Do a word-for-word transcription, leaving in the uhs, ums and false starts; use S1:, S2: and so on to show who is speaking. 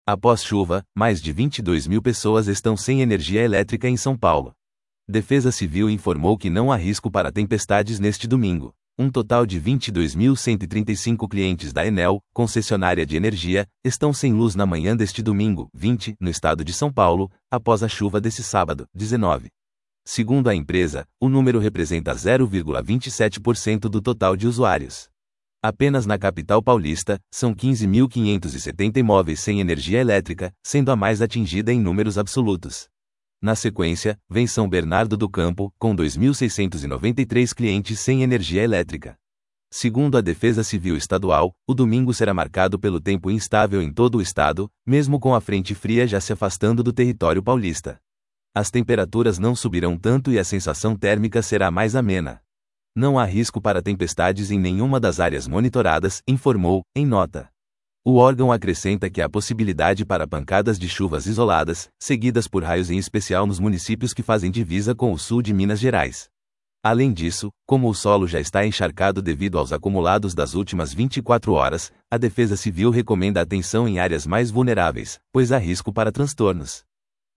S1: Após chuva, mais de vinte e dois mil pessoas estão sem energia elétrica em São Paulo. Defesa Civil informou que não há risco para tempestades neste domingo. Um total de vinte e dois mil cento e trinta e cinco clientes da Enel, concessionária de energia, estão sem luz na manhã deste domingo, vinte, no estado de São Paulo, após a chuva desse sábado, dezenove. Segundo a empresa, o número representa zero vírgula vinte e sete por cento do total de usuários. Apenas na capital paulista, são quinze mil quinhentos e setenta imóveis sem energia elétrica, sendo a mais atingida em números absolutos. Na sequência, vem São Bernardo do Campo, com dois mil seiscentos e noventa e três clientes sem energia elétrica. Segundo a Defesa Civil Estadual, o domingo será marcado pelo tempo instável em todo o estado, mesmo com a frente fria já se afastando do território paulista. As temperaturas não subirão tanto e a sensação térmica será mais amena. Não há risco para tempestades em nenhuma das áreas monitoradas, informou, em nota. O órgão acrescenta que há possibilidade para pancadas de chuvas isoladas, seguidas por raios em especial nos municípios que fazem divisa com o sul de Minas Gerais. Além disso, como o solo já está encharcado devido aos acumulados das últimas vinte e quatro horas, a Defesa Civil recomenda atenção em áreas mais vulneráveis, pois há risco para transtornos.